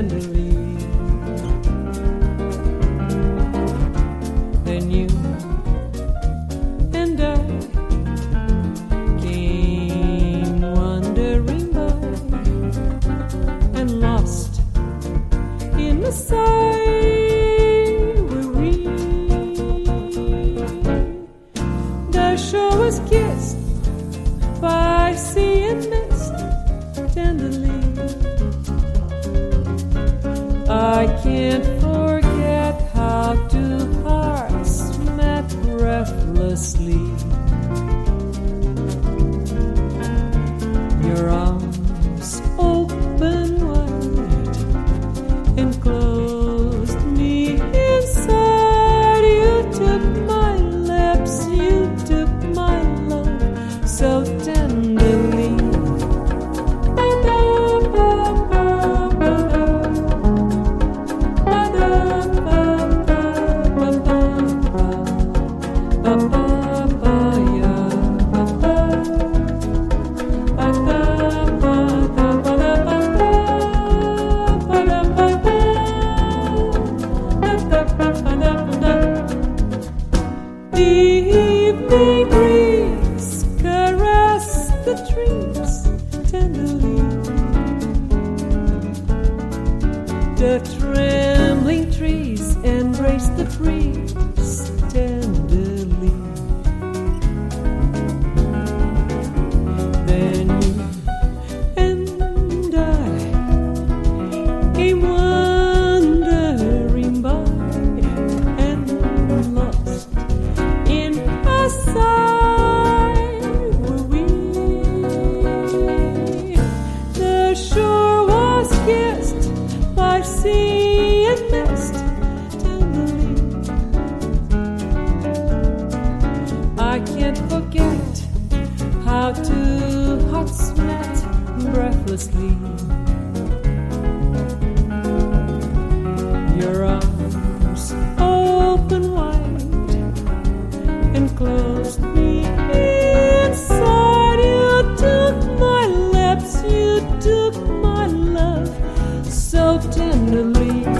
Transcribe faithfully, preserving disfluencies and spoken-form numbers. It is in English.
tenderly. Then you and I came wandering by and lost in the sight were we. The shore was kissed by sea and mist tenderly. I can't forget how two hearts met breathlessly. Your arms open wide and closed me inside. You took my lips, you took my love so tenderly. The evening breeze caressed the trees tenderly. The trembling trees embraced the breeze tenderly. Then you and I came wandering by and lost in a sigh were we. The shore was kissed by sea and mist tenderly. I can't forget how two hearts met breathlessly. Your arms open wide and closed me inside. You took my lips, you took my love so tenderly.